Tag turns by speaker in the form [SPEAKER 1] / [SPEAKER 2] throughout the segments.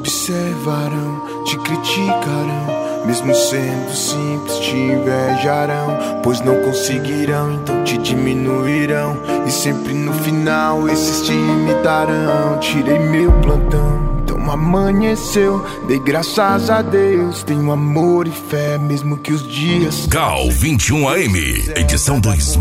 [SPEAKER 1] observarão, te criticarão, mesmo sendo simples te invejarão, pois não conseguirão, então te diminuirão, e sempre no final esses te imitarão. Tirei meu plantão, então amanheceu, dei graças a Deus, tenho amor e fé, mesmo que os dias
[SPEAKER 2] Cal 21 AM, edição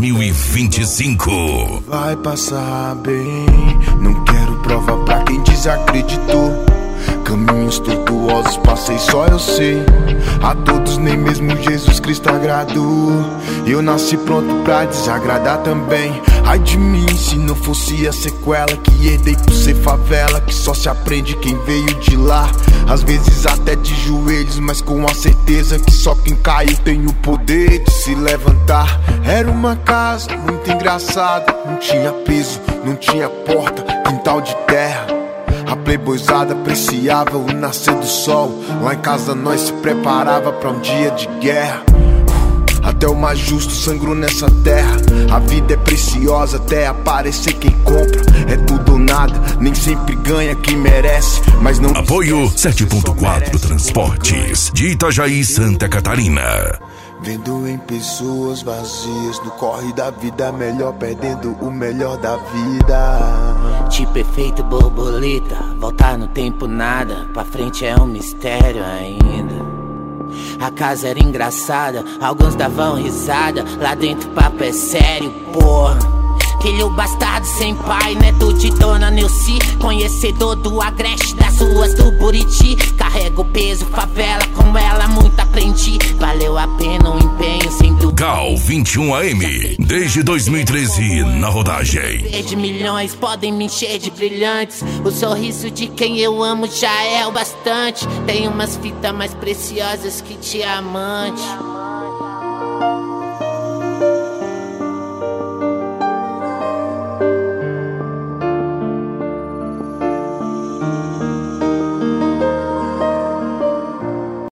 [SPEAKER 2] 2025.
[SPEAKER 1] vai passar bem, não quero prova pra quem desacreditou. Caminhos tortuosos passei, só eu sei. A todos nem mesmo Jesus Cristo agradou. Eu nasci pronto pra desagradar também. Ai de mim se não fosse a sequela que herdei por ser favela, que só se aprende quem veio de lá. Às vezes até de joelhos, mas com a certeza que só quem caiu tem o poder de se levantar. Era uma casa muito engraçada, não tinha peso, não tinha porta, quintal de terra. A playboyzada apreciava o nascer do sol. Lá em casa nós se preparava pra um dia de guerra. Até o mais justo sangrou nessa terra. A vida é preciosa até aparecer quem compra. É tudo ou nada, nem sempre ganha quem merece, mas não.
[SPEAKER 2] Apoio 7.4 Transportes de Itajaí, Santa Catarina.
[SPEAKER 1] Vendo em pessoas vazias no corre da vida, melhor perdendo o melhor da vida.
[SPEAKER 3] Tipo efeito borboleta, voltar no tempo nada, pra frente é um mistério ainda. A casa era engraçada, alguns davam risada, lá dentro o papo é sério, porra. Filho bastardo sem pai, neto de Dona Neuci, conhecedor do Agreste, das ruas do Buriti. Carrego o peso, favela, com ela muito aprendi. Valeu a pena o empenho, sem dúvida.
[SPEAKER 2] Cal 21 AM, desde 2013 na rodagem.
[SPEAKER 3] De milhões podem me encher de brilhantes, o sorriso de quem eu amo já é o bastante. Tem umas fitas mais preciosas que diamante.